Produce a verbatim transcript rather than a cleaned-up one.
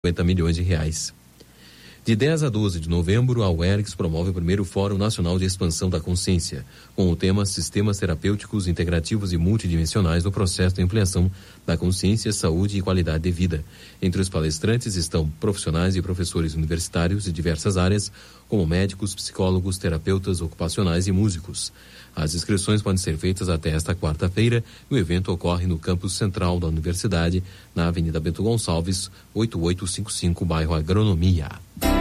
cinquenta milhões de reais. De dez a doze de novembro, a U E R X promove o primeiro Fórum Nacional de Expansão da Consciência, com o tema Sistemas Terapêuticos Integrativos e Multidimensionais no Processo de Ampliação da Consciência, Saúde e Qualidade de Vida. Entre os palestrantes estão profissionais e professores universitários de diversas áreas, como médicos, psicólogos, terapeutas ocupacionais e músicos. As inscrições podem ser feitas até esta quarta-feira e o evento ocorre no campus central da Universidade, na Avenida Bento Gonçalves, oito oito cinco cinco, bairro Agronomia.